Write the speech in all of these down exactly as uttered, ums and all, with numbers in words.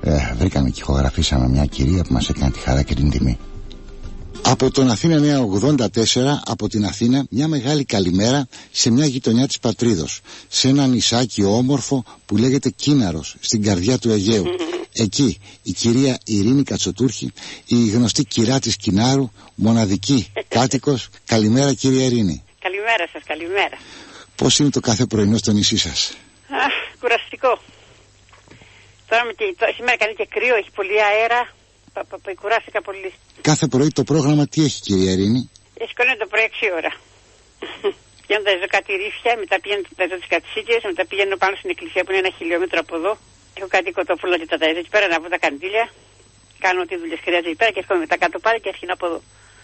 Ε, βρήκαμε και ηχογραφήσαμε μια κυρία που μας έκανε τη χαρά και την τιμή. Από τον Αθήνα Νέα ογδόντα τέσσερα, από την Αθήνα, μια μεγάλη καλημέρα σε μια γειτονιά της Πατρίδος, σε ένα νησάκι όμορφο που λέγεται Κίναρος, στην καρδιά του Αιγαίου. Εκεί η κυρία Ειρήνη Κατσοτούρχη, η γνωστή κυρά της Κινάρου, μοναδική κάτοικος. Καλημέρα κυρία Ειρήνη. Καλημέρα σας, καλημέρα. Πώς είναι το κάθε πρωινό στο νησί σας? Αχ, κουραστικό. Τώρα με και, το, σήμερα κάνει και κρύο, έχει πολύ αέρα. Πα, πα, πα, κουράστηκα πολύ. Κάθε πρωί το πρόγραμμα τι έχει κυρία Ειρήνη? Σηκώνεται το πρωί έξι ώρα. Πηγαίνω τα ζω κάτι ρήφια, μετά πηγαίνω τα ζω τις κατσίκες, μετά πηγαίνω πάνω στην εκκλησία που είναι ένα χιλιόμετρο από εδώ. Έχω κάτι κοτόπουλο και τα ταΐζω εκεί πέρα να βγω τα καντήλια. Κάνω ό,τι δουλειές χρειάζεται εκεί πέρα και έρχομαι μετά κάτω πάλι και αρχινώ από εδώ.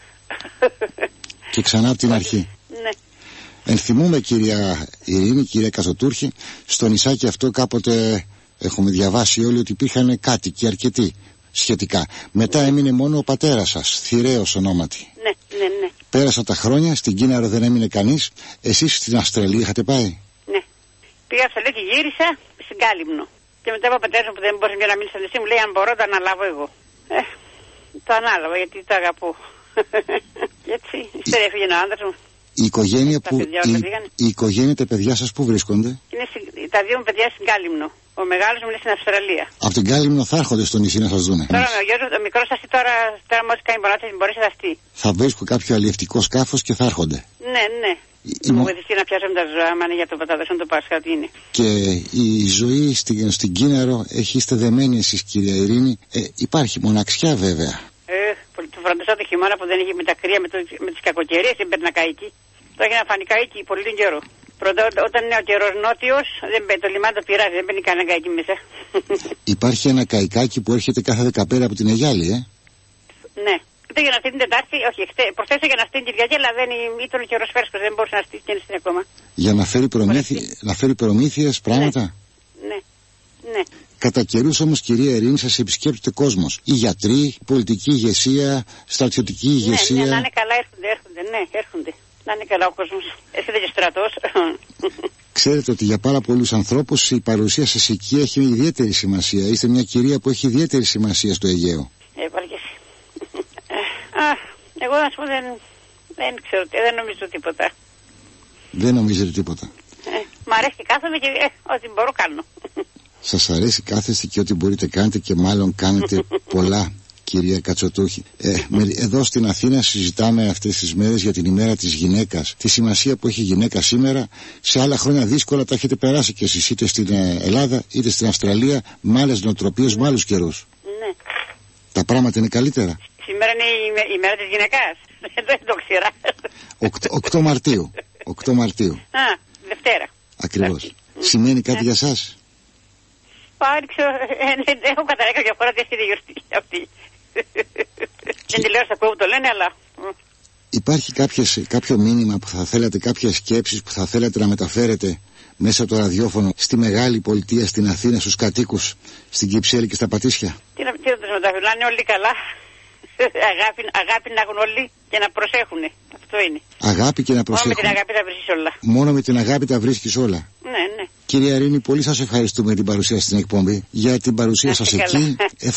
Και ξανά από την αρχή. Ναι. Ενθυμούμε κυρία Ειρήνη, κυρία Κατσοτούρχη, στο νησάκι αυτό κάποτε έχουμε διαβάσει όλοι ότι υπήρχαν κάτοικοι αρκετοί σχετικά. Μετά έμεινε μόνο ο πατέρας σας, Θηραίος ονόματι. Ναι, ναι, ναι. Πέρασαν τα χρόνια, στην Κίναρο δεν έμεινε κανείς. Εσείς στην Αυστραλία είχατε πάει? Ναι. Πήγα στο λέω και γύρισα στην Κάλυμνο. Και μετά ο πατέρας μου που δεν μπορούσε να μείνει στο νησί μου λέει αν μπορώ το αναλάβω εγώ. Ε, το ανάλαβα γιατί το αγαπώ. Έτσι, ύστερα έφυγε ο άντρας μου. Η οικογένεια, τα που, παιδιά, η, η... η οικογένεια, τα παιδιά σας πού βρίσκονται? Είναι συ... Τα δύο μου παιδιά στην Κάλυμνο. Ο μεγάλος μου είναι στην Αυστραλία. Από την Κάλυμνο θα έρχονται στο νησί να σας δούνε? Τώρα με ο γιος, ο μικρός αστεί τώρα, τώρα μόλις κάνει μονάδα την μπορέσει να αστεί. Θα βρίσκω κάποιο αλλιευτικό σκάφος και θα έρχονται. Ναι, ναι. Η... Μου βοηθήσει να πιάσουμε τα ζώα, άμα είναι για το πατάδεσον το Πάσχα, τι είναι. Και η ζωή στην, στην Κίναρο, έχει είστε δεμένοι εσείς κυρία Ειρήνη. Ε, υπάρχει μοναξιά βέβαια. Ε, το φροντιστό το χειμώνα που δεν είχε με τα κρύα, με, το, με τις κακοκαιρίες, δεν παίρνει να καεί εκεί. Το έχει να φανεί καεί εκεί πολύ καιρό. Πρώτα, όταν είναι ο καιρός νότιος, δεν, το λιμάνι το πειράζει, δεν μπαίνει κανένα καίκι μέσα. Υπάρχει ένα καϊκάκι που έρχεται κάθε δεκαπέρα από την Αιγιάλη, ε? Ναι. Είτε για να στείλει την Τετάρτη, όχι, προχθές για να στείλει την Κυριακή, αλλά δεν ήταν ο καιρός φέρσκος, δεν μπορούσε να στείλει και είναι στην ακόμα. Για να φέρει, προμήθη, να φέρει προμήθειες, πράγματα. Ναι, ναι, ναι. Κατά καιρούς όμως κυρία Ειρήνη σας επισκέπτεται κόσμος. Οι γιατροί, η πολιτική ηγεσία, στρατιωτική ηγεσία. Ναι, ναι, να είναι καλά έρχονται, έρχονται, ναι, έρχονται. Να είναι καλά ο κόσμος. Έρχεται και στρατός. Ξέρετε ότι για πάρα πολλούς ανθρώπους η παρουσία σας εκεί έχει ιδιαίτερη σημασία. Είστε μια κυρία που έχει ιδιαίτερη σημασία στο Αιγαίο. Ε, παρκέσει. Α, εγώ να σου πω δεν, δεν ξέρω, δεν νομίζω τίποτα. Δεν νομίζετε τίποτα. Ε, μ' αρέσει και κάθομαι και ε, ό,τι μπορώ κάνω. Σας αρέσει κάθεστε και ό,τι μπορείτε κάνετε και μάλλον κάνετε πολλά. Κυρία Κατσοτούρχη, ε, με, εδώ στην Αθήνα συζητάμε αυτές τις μέρες για την ημέρα της γυναίκας. Τη σημασία που έχει η γυναίκα σήμερα. Σε άλλα χρόνια δύσκολα τα έχετε περάσει κι εσείς, είτε στην Ελλάδα είτε στην Αυστραλία, με άλλες νοοτροπίες, με άλλους καιρούς. Ναι. Τα πράγματα είναι καλύτερα. Σήμερα είναι η, η μέρα της γυναικάς. Δεν το ξέρα. οκτώ Μαρτίου. οκτώ Μαρτίου. Α, Δευτέρα. Ακριβώς. Σημαίνει κάτι για σας? Πάρει, ξέρω, έχω καταλάβει κάποια φορά τι είναι η γιορτή αυτή. Δεν τη λέω στα ακούω που το λένε, αλλά... Υπάρχει κάποιες, κάποιο μήνυμα που θα θέλατε, κάποιες σκέψεις που θα θέλατε να μεταφέρετε μέσα από το ραδιόφωνο στη μεγάλη πολιτεία, στην Αθήνα, στους κατοίκους, στην Κυψέλη και στα Πατήσια? Τι να, τι να τους μεταφέρω, να είναι όλοι καλά. Αγάπη, αγάπη να έχουν όλοι και να προσέχουν. Αυτό είναι. Αγάπη και να προσέχουν. Μόνο με την αγάπη τα βρίσκεις όλα. Μόνο με την αγάπη τα βρίσκεις όλα. Ναι, ναι. Κυρία Ειρήνη, πολύ σας ευχαριστούμε για την παρουσία στην εκπομπή, για την παρουσία σας εκεί.